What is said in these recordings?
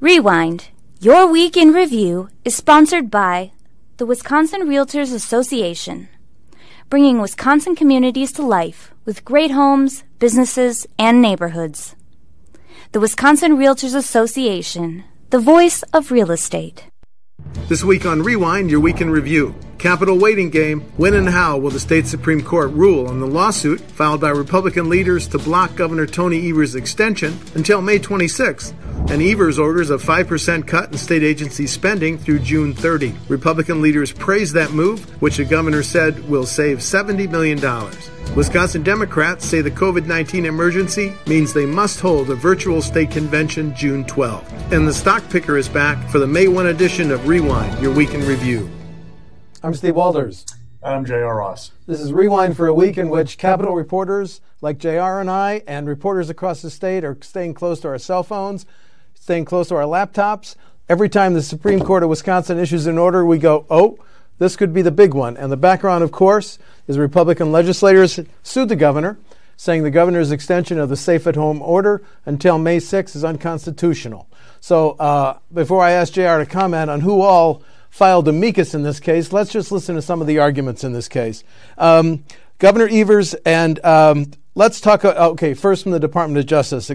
Rewind, your week in review, is sponsored by the Wisconsin Realtors Association, bringing Wisconsin communities to life with great homes, businesses, and neighborhoods. The Wisconsin Realtors Association, the voice of real estate. This week on Rewind, your week in review. Capital waiting game. When and how will the state Supreme Court rule on the lawsuit filed by Republican leaders to block Governor Tony Evers' extension until May 26th? And Evers orders a 5% cut in state agency spending through June 30. Republican leaders praised that move, which the governor said will save $70 million. Wisconsin Democrats say the COVID-19 emergency means they must hold a virtual state convention June 12. And the stock picker is back for the May 1 edition of Rewind, your week in review. I'm Steve Walters. I'm J.R. Ross. This is Rewind for a week in which Capitol reporters like J.R. and I and reporters across the state are staying close to our cell phones, staying close to our laptops. Every time the Supreme Court of Wisconsin issues an order, we go, oh, this could be the big one. And the background, of course, is Republican legislators sued the governor, saying the governor's extension of the safe-at-home order until May 6 is unconstitutional. So before I ask J.R. to comment on who all filed amicus in this case, let's just listen to some of the arguments in this case. Governor Evers and let's talk, first from the Department of Justice,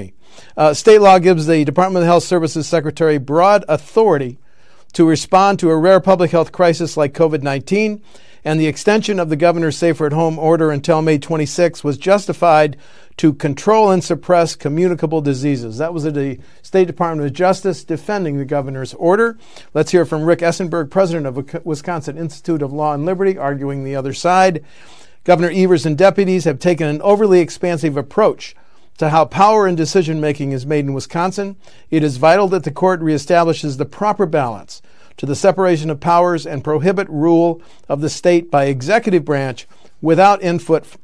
State law gives the Department of Health Services Secretary broad authority to respond to a rare public health crisis like COVID-19, and the extension of the governor's safer-at-home order until May 26 was justified to control and suppress communicable diseases. That was the State Department of Justice defending the governor's order. Let's hear from Rick Essenberg, president of Wisconsin Institute of Law and Liberty, arguing the other side. Governor Evers and deputies have taken an overly expansive approach to how power and decision-making is made in Wisconsin. It is vital that the court reestablishes the proper balance to the separation of powers and prohibit rule of the state by executive branch without input from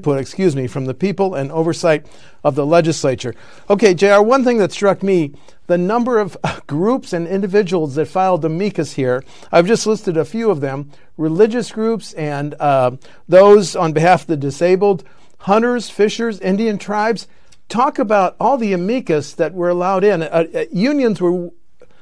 the people and oversight of the legislature. Okay, JR, one thing that struck me, the number of groups and individuals that filed amicus here, I've just listed a few of them, religious groups and those on behalf of the disabled, hunters, fishers, Indian tribes. Talk about all the amicus that were allowed in. Unions were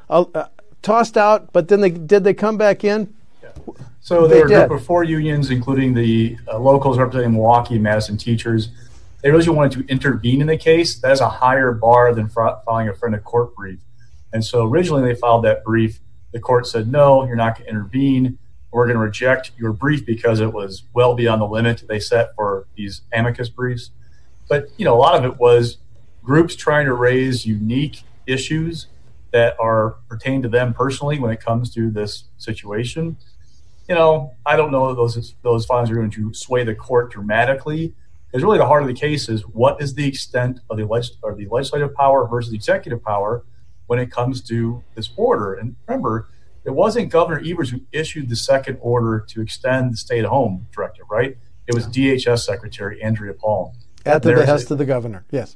tossed out, but then did they come back in? Yeah. So there were a group of 4 unions, including the locals representing Milwaukee and Madison teachers. They really wanted to intervene in the case. That is a higher bar than filing a friend of court brief. And so originally they filed that brief. The court said, no, you're not going to intervene. We're going to reject your brief because it was well beyond the limit they set for these amicus briefs. But, a lot of it was groups trying to raise unique issues that are pertain to them personally when it comes to this situation. I don't know that those filings are going to sway the court dramatically. Because really the heart of the case is what is the extent of the legislative power versus executive power when it comes to this order. And remember, it wasn't Governor Evers who issued the second order to extend the stay-at-home directive, right? It was DHS Secretary Andrea Palm. At the behest of the governor, yes.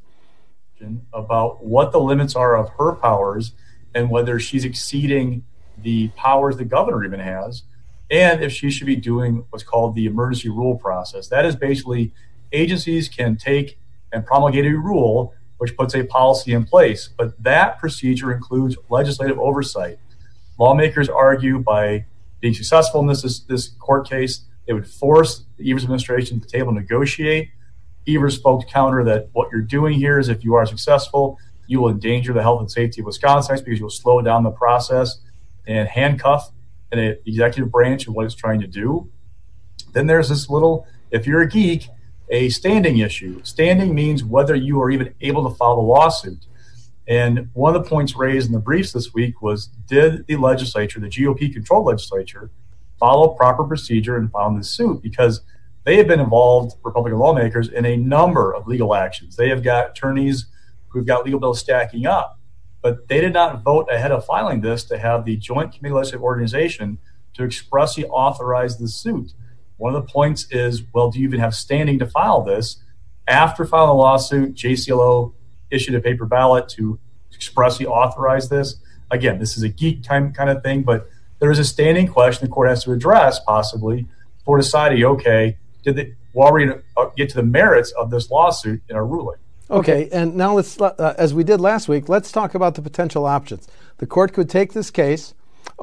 About what the limits are of her powers and whether she's exceeding the powers the governor even has, and if she should be doing what's called the emergency rule process. That is basically agencies can take and promulgate a rule which puts a policy in place, but that procedure includes legislative oversight. Lawmakers argue by being successful in this court case, they would force the Evers administration to the table to negotiate. Evers folks counter that what you're doing here is if you are successful, you will endanger the health and safety of Wisconsinites because you'll slow down the process and handcuff the executive branch of what it's trying to do. Then there's this little, if you're a geek, a standing issue. Standing means whether you are even able to file the lawsuit. And one of the points raised in the briefs this week was, did the legislature, the GOP-controlled legislature, follow proper procedure in filing this suit? Because they have been involved, Republican lawmakers, in a number of legal actions. They have got attorneys who've got legal bills stacking up. But they did not vote ahead of filing this to have the Joint Committee Legislative Organization to expressly authorize the suit. One of the points is, well, do you even have standing to file this? After filing the lawsuit, JCLO issued a paper ballot to expressly authorize this. Again, this is a geek time kind of thing, but there is a standing question the court has to address possibly for deciding, okay, while we're going to get to the merits of this lawsuit in our ruling. Okay, and now let's, as we did last week, let's talk about the potential options. The court could take this case,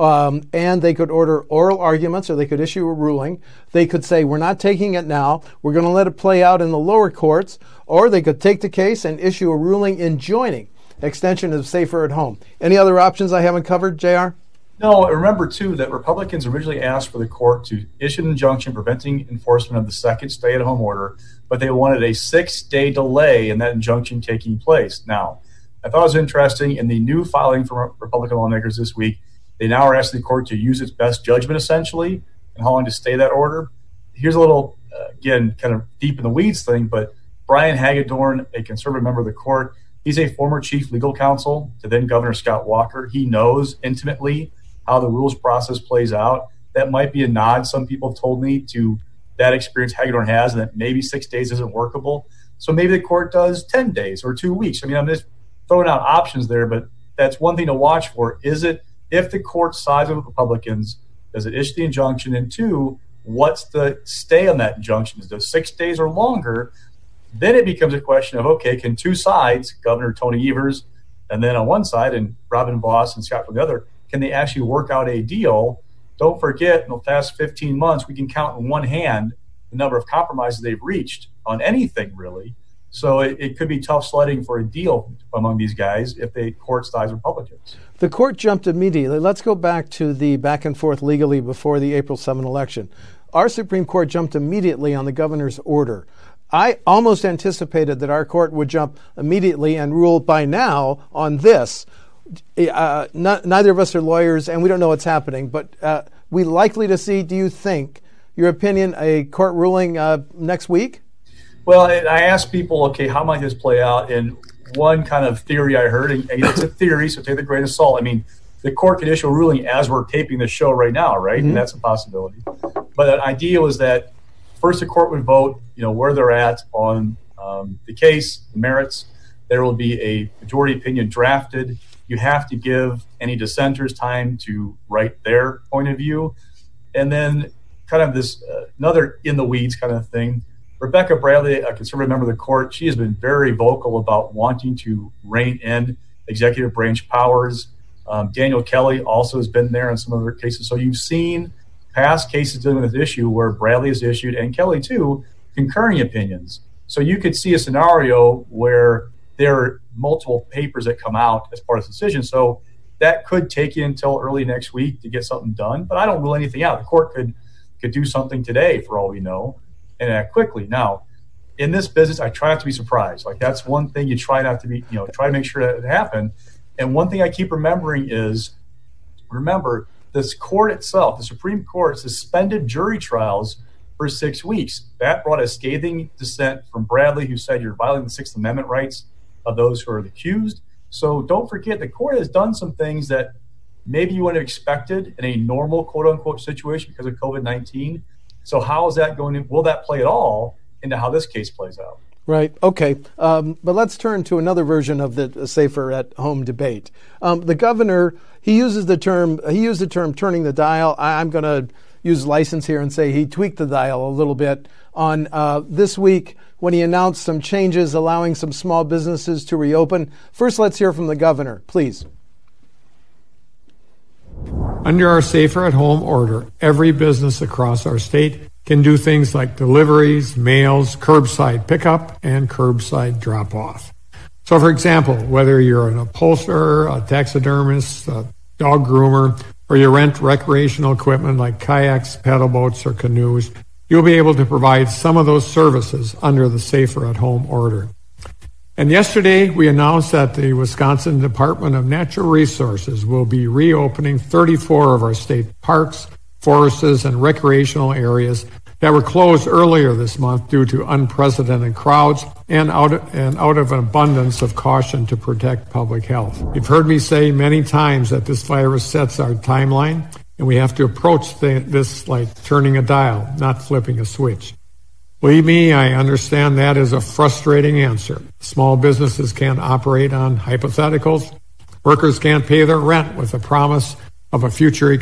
and they could order oral arguments, or they could issue a ruling. They could say, we're not taking it now, we're going to let it play out in the lower courts, or they could take the case and issue a ruling enjoining extension of Safer at Home. Any other options I haven't covered, JR? No, remember, too, that Republicans originally asked for the court to issue an injunction preventing enforcement of the second stay-at-home order, but they wanted a 6-day delay in that injunction taking place. Now, I thought it was interesting in the new filing from Republican lawmakers this week, they now are asking the court to use its best judgment, essentially, and how long to stay that order. Here's a little, again, kind of deep in the weeds thing, but Brian Hagedorn, a conservative member of the court, he's a former chief legal counsel to then Governor Scott Walker. He knows intimately how the rules process plays out. That might be a nod, some people have told me, to that experience Hagedorn has, and that maybe 6 days isn't workable. So maybe the court does 10 days or 2 weeks. I mean, I'm just throwing out options there, but that's one thing to watch for. Is it, if the court sides with Republicans, does it issue the injunction? And two, what's the stay on that injunction? Is it 6 days or longer? Then it becomes a question of, okay, can two sides, Governor Tony Evers, and then on one side, and Robin Vos and Scott on the other, can they actually work out a deal? Don't forget, in the past 15 months, we can count in one hand the number of compromises they've reached on anything, really. So it could be tough sledding for a deal among these guys if the court sides Republicans. The court jumped immediately. Let's go back to the back and forth legally before the April 7 election. Our Supreme Court jumped immediately on the governor's order. I almost anticipated that our court would jump immediately and rule by now on this. Neither of us are lawyers, and we don't know what's happening, but we likely to see, do you think, your opinion, a court ruling next week? Well, I asked people, okay, how might this play out? And one kind of theory I heard, and it's a theory, so take it with a grain of salt. I mean, the court could issue a ruling as we're taping the show right now, right? Mm-hmm. And that's a possibility. But an idea was that first the court would vote, where they're at on the case, the merits. There will be a majority opinion drafted. You have to give any dissenters time to write their point of view. And then kind of this another in the weeds kind of thing. Rebecca Bradley, a conservative member of the court, she has been very vocal about wanting to rein in executive branch powers. Daniel Kelly also has been there in some other cases. So you've seen past cases dealing with this issue where Bradley has issued, and Kelly too, concurring opinions. So you could see a scenario where there are multiple papers that come out as part of the decision. So that could take you until early next week to get something done. But I don't rule anything out. The court could do something today for all we know and act quickly. Now, in this business, I try not to be surprised. Like, that's one thing you try not to be, try to make sure that it happened. And one thing I keep remembering is, remember, this court itself, the Supreme Court, suspended jury trials for 6 weeks. That brought a scathing dissent from Bradley, who said you're violating the Sixth Amendment rights of those who are accused. So don't forget, the court has done some things that maybe you wouldn't have expected in a normal, quote-unquote, situation because of COVID-19. So how is that going to, will that play at all into how this case plays out? Right. Okay. But let's turn to another version of the Safer at Home debate. The governor, he used the term turning the dial. I'm going to use license here and say he tweaked the dial a little bit on this week when he announced some changes allowing some small businesses to reopen. First, let's hear from the governor, please. Under our Safer at Home order, every business across our state can do things like deliveries, mails, curbside pickup, and curbside drop-off. So, for example, whether you're an upholsterer, a taxidermist, a dog groomer, or you rent recreational equipment like kayaks, paddle boats, or canoes, you'll be able to provide some of those services under the Safer at Home order. And yesterday, we announced that the Wisconsin Department of Natural Resources will be reopening 34 of our state parks, forests, and recreational areas that were closed earlier this month due to unprecedented crowds and out of an abundance of caution to protect public health. You've heard me say many times that this virus sets our timeline, and we have to approach this like turning a dial, not flipping a switch. Believe me, I understand that is a frustrating answer. Small businesses can't operate on hypotheticals. Workers can't pay their rent with a promise of a future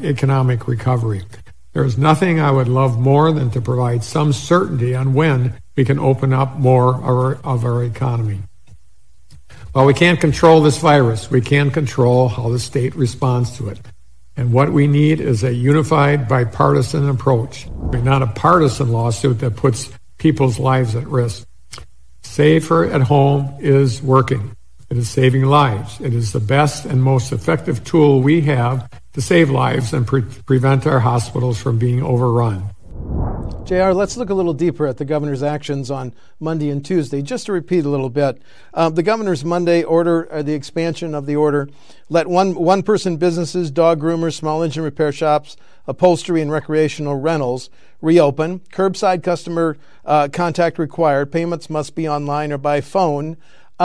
economic recovery. There is nothing I would love more than to provide some certainty on when we can open up more of our economy. While we can't control this virus, we can control how the state responds to it. And what we need is a unified, bipartisan approach. Not a partisan lawsuit that puts people's lives at risk. Safer at Home is working. It is saving lives. It is the best and most effective tool we have to save lives and prevent our hospitals from being overrun. JR, let's look a little deeper at the governor's actions on Monday and Tuesday. Just to repeat a little bit, the governor's Monday order, the expansion of the order, let one-person businesses, dog groomers, small engine repair shops, upholstery and recreational rentals reopen. Curbside customer contact required. Payments must be online or by phone.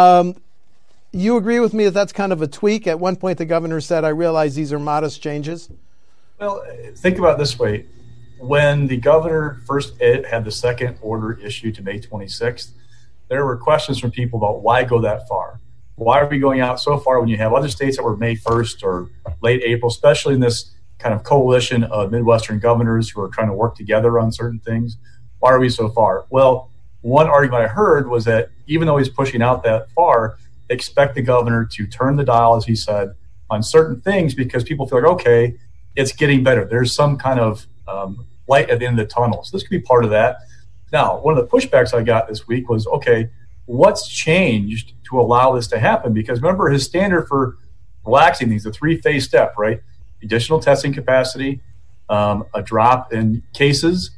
You agree with me that that's kind of a tweak? At one point, the governor said, I realize these are modest changes. Well, think about it this way. When the governor first had the second order issued to May 26th, there were questions from people about why go that far? Why are we going out so far when you have other states that were May 1st or late April, especially in this kind of coalition of Midwestern governors who are trying to work together on certain things? Why are we so far? Well, one argument I heard was that even though he's pushing out that far, expect the governor to turn the dial, as he said, on certain things because people feel like, okay, it's getting better. There's some kind of light at the end of the tunnel. So this could be part of that. Now, one of the pushbacks I got this week was, okay, what's changed to allow this to happen? Because remember, his standard for relaxing these, the three-phase step, right? Additional testing capacity, a drop in cases,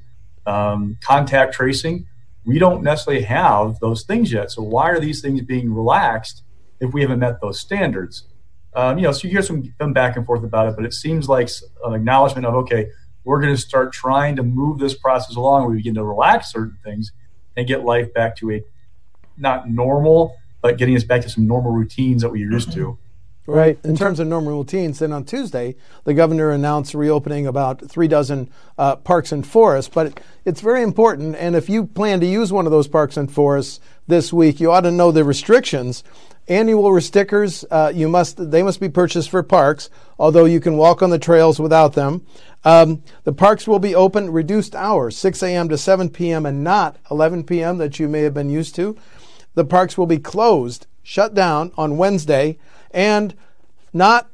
contact tracing. We don't necessarily have those things yet. So why are these things being relaxed if we haven't met those standards? So you hear them back and forth about it, but it seems like an acknowledgement of, okay, we're going to start trying to move this process along where we begin to relax certain things and get life back to a not normal, but getting us back to some normal routines that we're used to. Right. In terms of normal routines, then on Tuesday, the governor announced reopening about 36 parks and forests. But it's very important, and if you plan to use one of those parks and forests this week, you ought to know the restrictions. Annual stickers, they must be purchased for parks, although you can walk on the trails without them. The parks will be open reduced hours, 6 a.m. to 7 p.m. and not 11 p.m. that you may have been used to. The parks will be closed, shut down on Wednesday, and not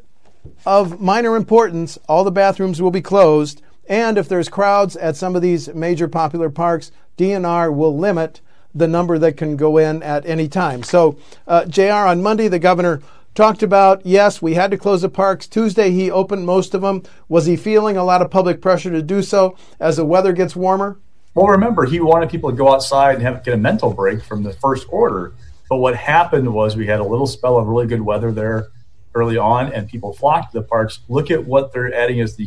of minor importance, all the bathrooms will be closed. And if there's crowds at some of these major popular parks, DNR will limit the number that can go in at any time. So, JR, on Monday, the governor talked about, yes, we had to close the parks. Tuesday, he opened most of them. Was he feeling a lot of public pressure to do so as the weather gets warmer? Well, remember, he wanted people to go outside and get a mental break from the first order. But what happened was we had a little spell of really good weather there early on, and people flocked to the parks. Look at what they're adding as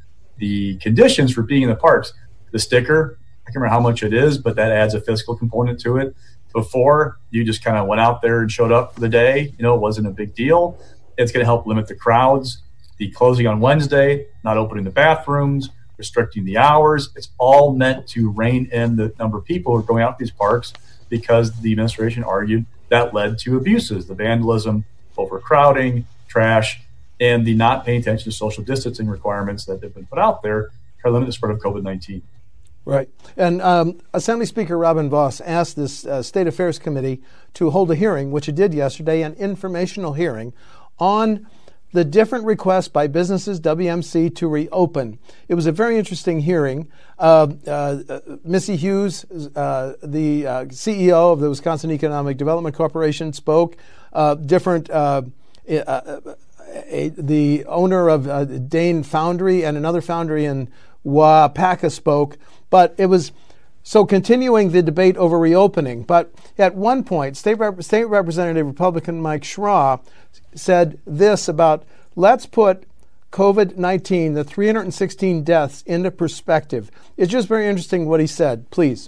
the conditions for being in the parks. The sticker, I can't remember how much it is, but that adds a physical component to it. Before, you just kind of went out there and showed up for the day. It wasn't a big deal. It's going to help limit the crowds. The closing on Wednesday, not opening the bathrooms, restricting the hours. It's all meant to rein in the number of people who are going out to these parks because the administration argued that led to abuses, the vandalism, overcrowding, trash, and the not paying attention to social distancing requirements that have been put out there to limit the spread of COVID-19. Right. And Assembly Speaker Robin Vos asked this State Affairs Committee to hold a hearing, which it did yesterday, an informational hearing on the different requests by businesses, WMC, to reopen. It was a very interesting hearing. Missy Hughes, the CEO of the Wisconsin Economic Development Corporation, spoke. The owner of Dane Foundry and another foundry in Waupaca spoke. But it was so continuing the debate over reopening. But at one point, State Representative Republican Mike Schraw said this about, let's put COVID-19, the 316 deaths, into perspective. It's just very interesting what he said. Please.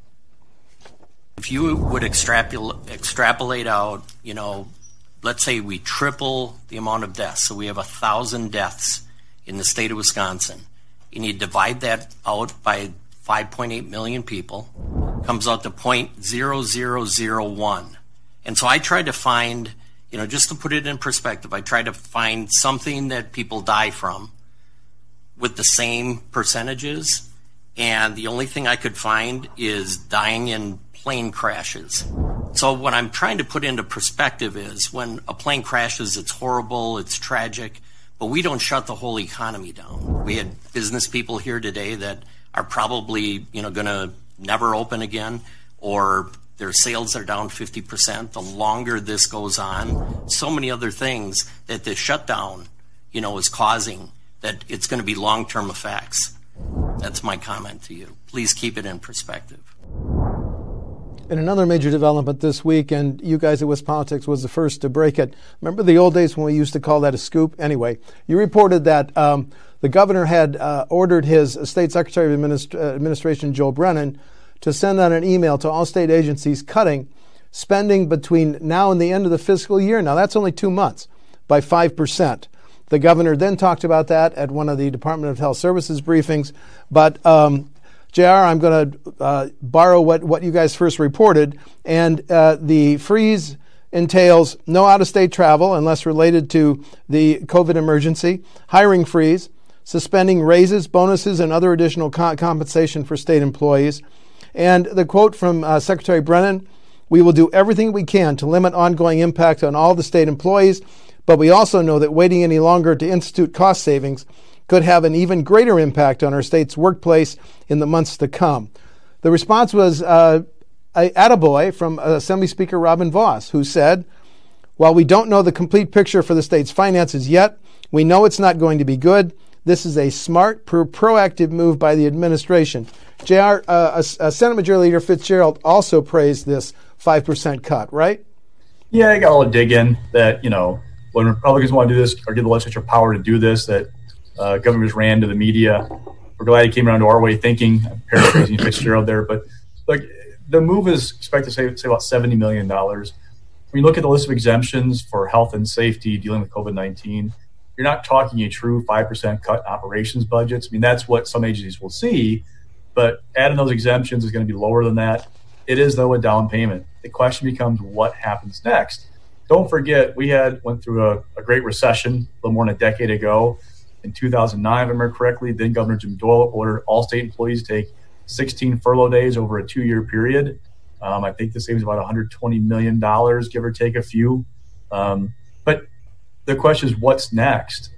If you would extrapolate out, let's say we triple the amount of deaths. So we have 1,000 deaths in the state of Wisconsin. And you divide that out by 5.8 million people, comes out to 0.0001. And so I tried to find, just to put it in perspective, I tried to find something that people die from with the same percentages. And the only thing I could find is dying in plane crashes. So what I'm trying to put into perspective is when a plane crashes, it's horrible, it's tragic, but we don't shut the whole economy down. We had business people here today that are probably, going to never open again, or their sales are down 50%. The longer this goes on, so many other things that the shutdown, is causing, that it's going to be long-term effects. That's my comment to you. Please keep it in perspective. And another major development this week, and you guys at WisPolitics was the first to break it. Remember the old days when we used to call that a scoop? Anyway, you reported that the governor had ordered his State Secretary of Administration, Joel Brennan, to send out an email to all state agencies cutting spending between now and the end of the fiscal year. Now, that's only 2 months, by 5%. The governor then talked about that at one of the Department of Health Services briefings. But JR, I'm going to borrow what you guys first reported, and the freeze entails no out-of-state travel unless related to the COVID emergency, hiring freeze, suspending raises, bonuses, and other additional compensation for state employees. And the quote from Secretary Brennan, "We will do everything we can to limit ongoing impact on all the state employees, but we also know that waiting any longer to institute cost savings could have an even greater impact on our state's workplace in the months to come." The response was a attaboy from Assembly Speaker Robin Vos, who said, "While we don't know the complete picture for the state's finances yet, we know it's not going to be good. This is a smart, proactive move by the administration." JR, Senate Majority Leader Fitzgerald also praised this 5% cut, right? Yeah, I got a little dig in that, when Republicans want to do this or give the legislature power to do this, that governors ran to the media. We're glad he came around to our way of thinking. I'm paraphrasing Fitzgerald there, but the move is expected to say about $70 million. When you look at the list of exemptions for health and safety dealing with COVID-19, you're not talking a true 5% cut in operations budgets. I mean, that's what some agencies will see, but adding those exemptions is going to be lower than that. It is, though, a down payment. The question becomes what happens next. Don't forget, we went through a great recession a little more than a decade ago. In 2009, if I remember correctly, then Governor Jim Doyle ordered all state employees to take 16 furlough days over a 2-year period. I think the savings about $120 million, give or take a few. But the question is, what's next?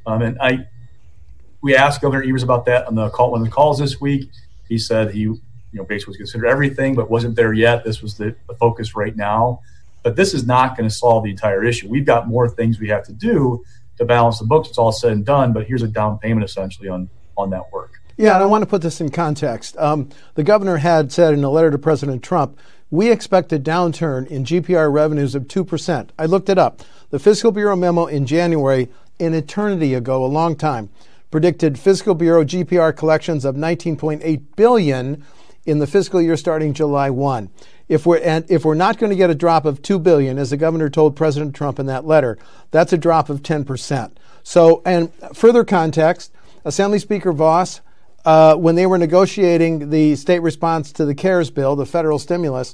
We asked Governor Evers about that on one of the calls this week. He said he, basically was considered everything, but wasn't there yet. This was the focus right now. But this is not going to solve the entire issue. We've got more things we have to do to balance the books. It's all said and done, but here's a down payment essentially on that work. Yeah, and I want to put this in context. The governor had said in a letter to President Trump, "We expect a downturn in GPR revenues of 2%. I looked it up. The Fiscal Bureau memo in January, an eternity ago, a long time, predicted Fiscal Bureau GPR collections of $19.8 billion in the fiscal year starting July 1. If we're not going to get a drop of $2 billion, as the governor told President Trump in that letter, that's a drop of 10%. So, and further context, Assembly Speaker Vos, when they were negotiating the state response to the CARES bill, the federal stimulus,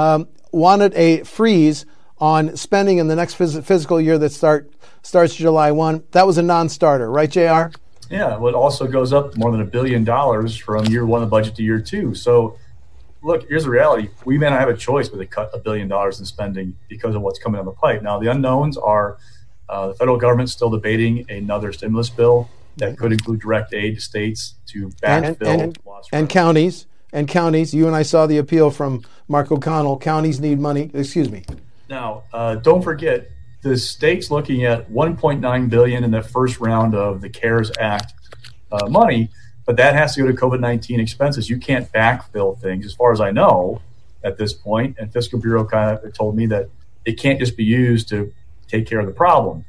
wanted a freeze on spending in the next fiscal year that starts July 1. That was a non-starter, right, JR? Yeah, well, it also goes up more than $1 billion from year one of the budget to year two. So, look, here's the reality. We may not have a choice but to cut $1 billion in spending because of what's coming down the pipe. Now, the unknowns are the federal government still debating another stimulus bill that could include direct aid to states to backfill lost and counties. And counties, you and I saw the appeal from Mark O'Connell. Counties need money. Excuse me. Now, don't forget, the state's looking at $1.9 billion in the first round of the CARES Act money, but that has to go to COVID-19 expenses. You can't backfill things, as far as I know, at this point. And Fiscal Bureau kind of told me that it can't just be used to take care of the problem.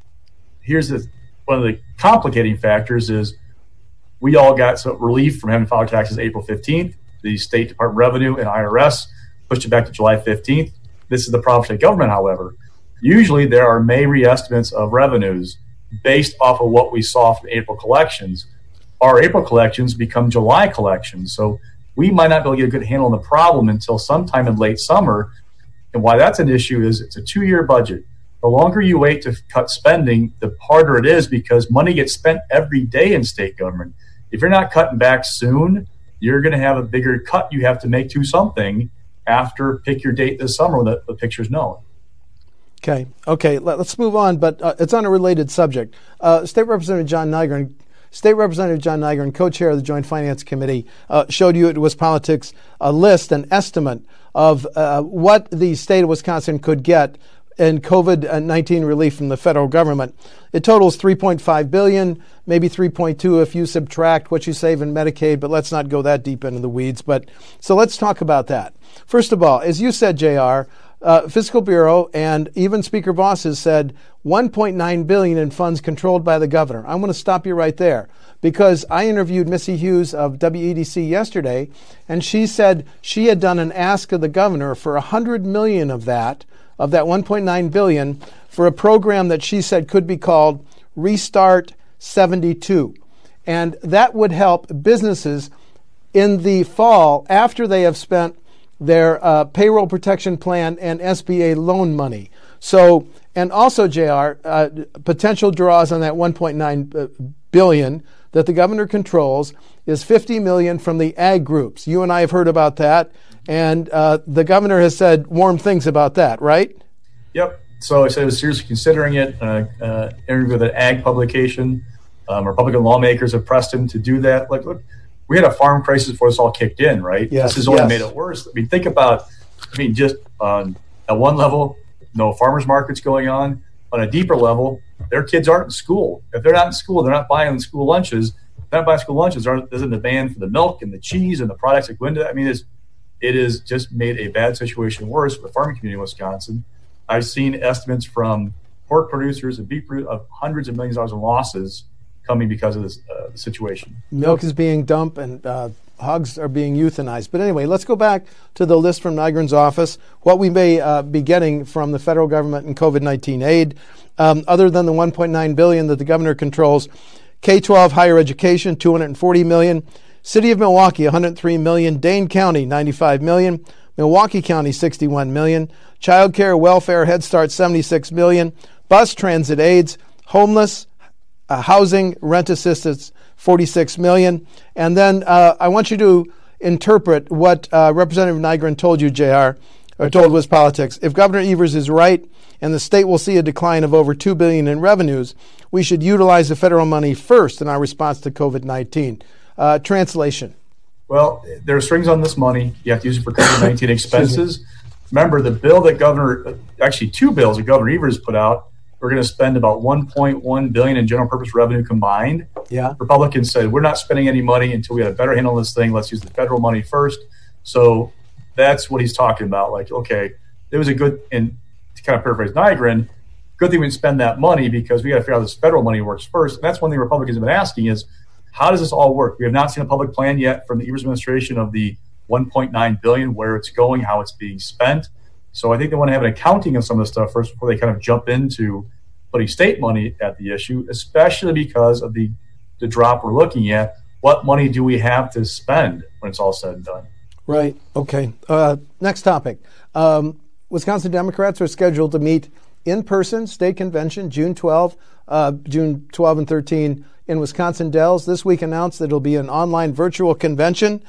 Here's one of the complicating factors is we all got some relief from having filed taxes April 15th. The State Department of Revenue and IRS pushed it back to July 15th. This is the problem for state government, however. Usually there are May reestimates of revenues based off of what we saw from April collections. Our April collections become July collections. So we might not be able to get a good handle on the problem until sometime in late summer. And why that's an issue is it's a 2-year budget. The longer you wait to cut spending, the harder it is because money gets spent every day in state government. If you're not cutting back soon, you're going to have a bigger cut you have to make to something after, pick your date this summer when the picture's known. Okay. Let's move on, but it's on a related subject. State Representative John Nygren, co-chair of the Joint Finance Committee, showed you at WisPolitics a list, an estimate of what the state of Wisconsin could get in COVID-19 relief from the federal government. It totals $3.5 billion, maybe $3.2 if you subtract what you save in Medicaid, but let's not go that deep into the weeds. So let's talk about that. First of all, as you said, JR, Fiscal Bureau and even Speaker Voss has said $1.9 billion in funds controlled by the governor. I'm going to stop you right there because I interviewed Missy Hughes of WEDC yesterday, and she said she had done an ask of the governor for $100 million of that $1.9 billion for a program that she said could be called Restart 72. And that would help businesses in the fall after they have spent their payroll protection plan and SBA loan money. So, and also, JR, potential draws on that $1.9 billion that the governor controls is $50 million from the ag groups. You and I have heard about that, and the governor has said warm things about that, right? Yep. So I said I was seriously considering it. Interview with an ag publication. Republican lawmakers have pressed him to do that. Look, we had a farm crisis before this all kicked in, right? Yes, this has only made it worse. I mean, think about, just at one level, no farmers markets going on. On a deeper level, their kids aren't in school. If they're not in school, they're not buying school lunches. Not buying school lunches, there's a demand for the milk and the cheese and the products that go into that. I mean, it has just made a bad situation worse for the farming community in Wisconsin. I've seen estimates from pork producers and beef producers of hundreds of millions of dollars in losses coming because of this situation. Milk is being dumped and hogs are being euthanized. But anyway, let's go back to the list from Nygren's office, what we may be getting from the federal government in COVID-19 aid. Other than the $1.9 billion that the governor controls, K-12 higher education, $240 million. City of Milwaukee, $103 million. Dane County, $95 million. Milwaukee County, $61 million. Child care, welfare, Head Start, $76 million. Bus transit aids, homeless, housing, rent assistance, $46 million. And then I want you to interpret what Representative Nygren told you, JR, or told WisPolitics. If Governor Evers is right and the state will see a decline of over $2 billion in revenues, we should utilize the federal money first in our response to COVID-19. Translation. Well, there are strings on this money. You have to use it for COVID-19 expenses. Remember, the bill that actually two bills that Governor Evers put out, we're going to spend about $1.1 billion in general purpose revenue combined. Yeah. Republicans said, we're not spending any money until we have a better handle on this thing. Let's use the federal money first. So that's what he's talking about. Like, okay, it was a good, and to kind of paraphrase Nygren, good thing we didn't spend that money because we got to figure out how this federal money works first. And that's one thing Republicans have been asking is, how does this all work? We have not seen a public plan yet from the Evers administration of the $1.9 billion, where it's going, how it's being spent. So I think they want to have an accounting of some of the stuff first before they kind of jump into putting state money at the issue, especially because of the drop we're looking at. What money do we have to spend when it's all said and done? Right. Okay. Next topic. Wisconsin Democrats are scheduled to meet in person state convention June 12 and 13 in Wisconsin Dells. This week announced that it'll be an online virtual convention.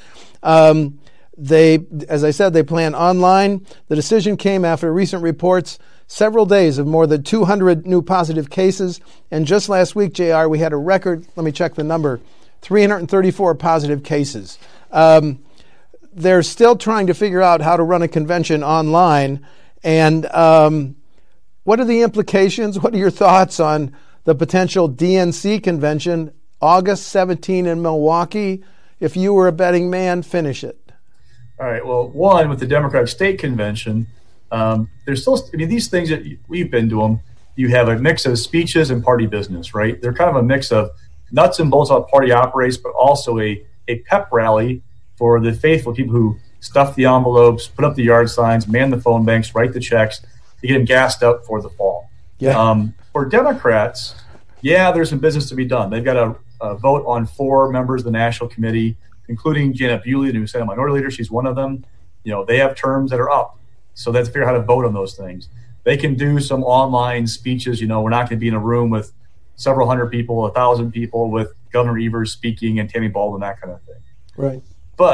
As I said, they plan online. The decision came after recent reports, several days of more than 200 new positive cases. And just last week, JR, we had a record, let me check the number, 334 positive cases. They're still trying to figure out how to run a convention online. And what are the implications? What are your thoughts on the potential DNC convention, August 17 in Milwaukee? If you were a betting man, finish it. All right. Well, one, with the Democratic State Convention, there's still, these things that we've been to them, you have a mix of speeches and party business, right? They're kind of a mix of nuts and bolts how party operates, but also a pep rally for the faithful people who stuff the envelopes, put up the yard signs, man the phone banks, write the checks to get them gassed up for the fall. Yeah. For Democrats, there's some business to be done. They've got a vote on 4 members of the National Committee, including Janet Bewley, the new Senate Minority Leader. She's one of them. They have terms that are up. So they have to figure out how to vote on those things. They can do some online speeches. We're not going to be in a room with several hundred people, 1,000 people with Governor Evers speaking and Tammy Baldwin, that kind of thing. Right. But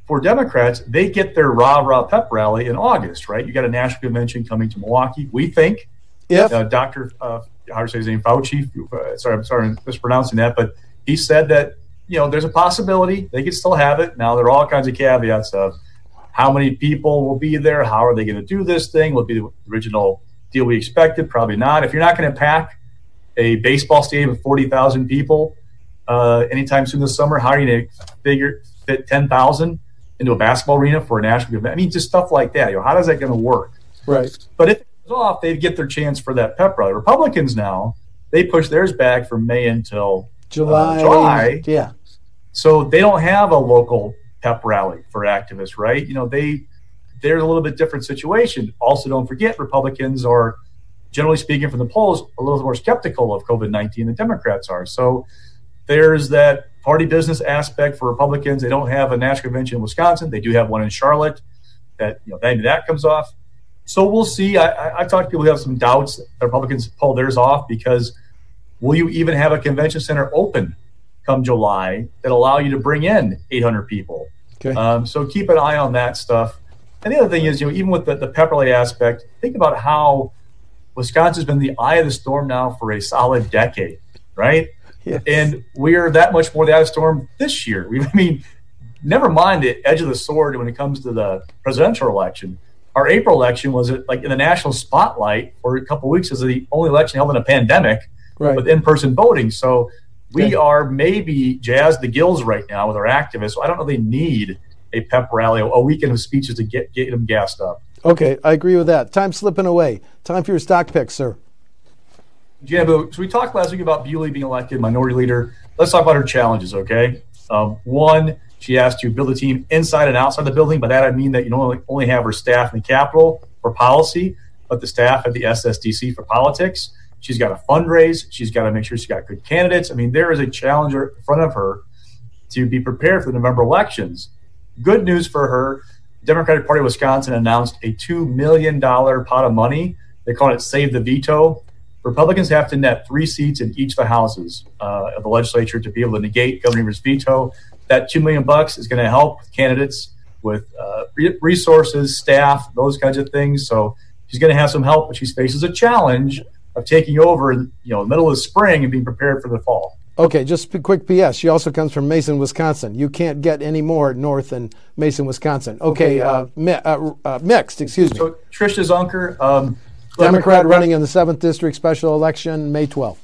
for Democrats, they get their rah-rah pep rally in August, right? You got a national convention coming to Milwaukee. We think Dr. How to say his name, Fauci. I'm sorry, I'm mispronouncing that, but he said that there's a possibility they could still have it. Now there are all kinds of caveats of how many people will be there, how are they going to do this thing? Will it be the original deal we expected? Probably not. If you're not going to pack a baseball stadium of 40,000 people anytime soon this summer, how are you going to fit 10,000 into a basketball arena for a national event? I mean, just stuff like that. How does that going to work? Right. But if it goes off, they'd get their chance for that pep rally. Republicans now, they push theirs back from May until July. Yeah. So they don't have a local pep rally for activists, right? They're a little bit different situation. Also, don't forget, Republicans are, generally speaking from the polls, a little more skeptical of COVID-19 than Democrats are. So there's that party business aspect for Republicans. They don't have a national convention in Wisconsin. They do have one in Charlotte. That comes off. So we'll see. I've talked to people who have some doubts that Republicans pull theirs off because will you even have a convention center open come July that allow you to bring in 800 people? Okay. So keep an eye on that stuff. And the other thing is, even with the pep rally aspect, think about how Wisconsin's been the eye of the storm now for a solid decade, right? Yes. And we are that much more the eye of the storm this year. Never mind the edge of the sword when it comes to the presidential election. Our April election was in the national spotlight for a couple of weeks as the only election held in a pandemic with in-person voting. So we are maybe jazzed the gills right now with our activists. So I don't know they need a pep rally, a weekend of speeches to get them gassed up. Okay, I agree with that. Time's slipping away. Time for your stock picks, sir. Yeah, so we talked last week about Bewley being elected minority leader. Let's talk about her challenges, okay? One, she has to build a team inside and outside the building. By that I mean that you don't only have her staff in the Capitol for policy, but the staff at the SSDC for politics. She's got to fundraise. She's got to make sure she's got good candidates. There is a challenger in front of her to be prepared for the November elections. Good news for her, Democratic Party of Wisconsin announced a $2 million pot of money. They call it Save the Veto. Republicans have to net 3 seats in each of the houses of the legislature to be able to negate Governor Evers' veto. That $2 million is going to help candidates with resources, staff, those kinds of things. So she's going to have some help, but she faces a challenge of taking over in the middle of the spring and being prepared for the fall. Okay, just a quick PS. She also comes from Mason, Wisconsin. You can't get any more north than Mason, Wisconsin. Mixed, excuse me. So Tricia Zunker, Democrat running in the 7th District special election, May 12th.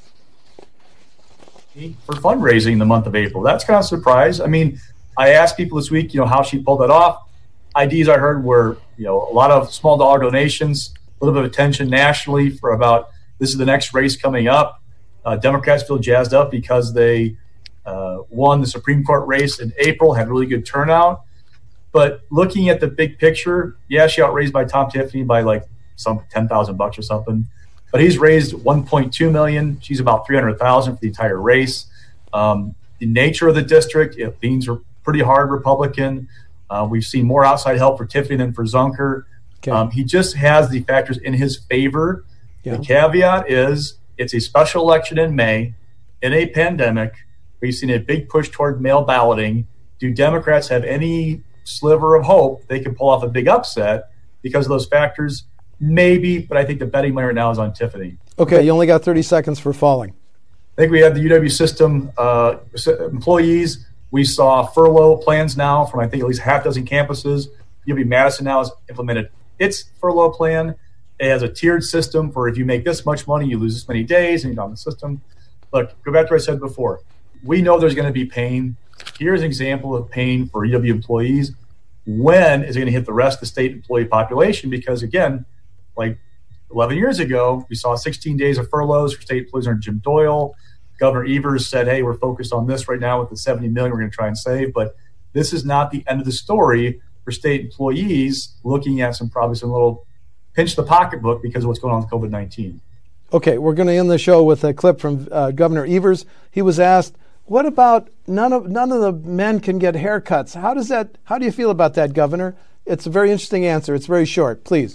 For fundraising in the month of April. That's kind of a surprise. I asked people this week, how she pulled that off. IDs I heard were, a lot of small dollar donations, a little bit of attention nationally for about this is the next race coming up. Democrats feel jazzed up because they won the Supreme Court race in April, had really good turnout. But looking at the big picture, she outraised by Tom Tiffany by some $10,000 or something. But he's raised $1.2 million. She's about $300,000 for the entire race. The nature of the district, it leans pretty hard Republican. We've seen more outside help for Tiffany than for Zunker. Okay. He just has the factors in his favor. Yeah. The caveat is it's a special election in May in a pandemic. We've seen a big push toward mail balloting. Do Democrats have any sliver of hope they can pull off a big upset because of those factors? Maybe, but I think the betting money right now is on Tiffany. Okay, you only got 30 seconds for falling. I think we have the UW system employees. We saw furlough plans now from, I think, at least half dozen campuses. UW-Madison now has implemented its furlough plan. It has a tiered system for if you make this much money, you lose this many days, and you're on the system. Look, go back to what I said before. We know there's going to be pain. Here's an example of pain for UW employees. When is it going to hit the rest of the state employee population? Because, again, 11 years ago, we saw 16 days of furloughs for state employees under Jim Doyle. Governor Evers said, hey, we're focused on this right now with the $70 million we're going to try and save. But this is not the end of the story for state employees looking at some little pinch the pocketbook because of what's going on with COVID-19. Okay, we're going to end the show with a clip from Governor Evers. He was asked, what about none of the men can get haircuts? How do you feel about that, Governor? It's a very interesting answer. It's very short. Please.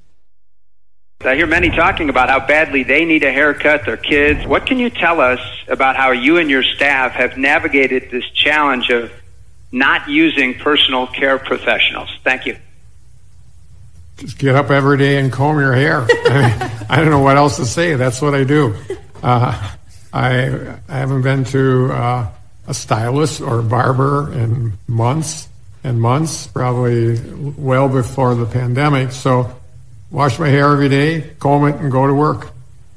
I hear many talking about how badly they need a haircut, their kids. What can you tell us about how you and your staff have navigated this challenge of not using personal care professionals? Thank you. Just get up every day and comb your hair. I don't know what else to say. That's what I do. I haven't been to a stylist or barber in months and months, probably well before the pandemic. So wash my hair every day, comb it, and go to work.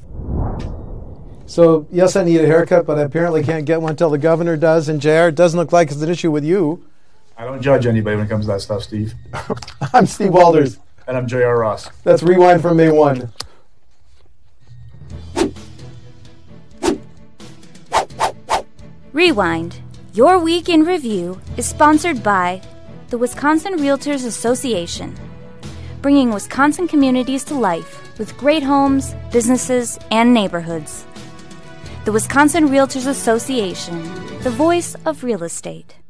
So, yes, I need a haircut, but I apparently can't get one until the governor does. And, JR, it doesn't look like it's an issue with you. I don't judge anybody when it comes to that stuff, Steve. I'm Steve Walters. And I'm J.R. Ross. That's Rewind from May 1. Rewind, your week in review, is sponsored by the Wisconsin Realtors Association, bringing Wisconsin communities to life with great homes, businesses, and neighborhoods. The Wisconsin Realtors Association, the voice of real estate.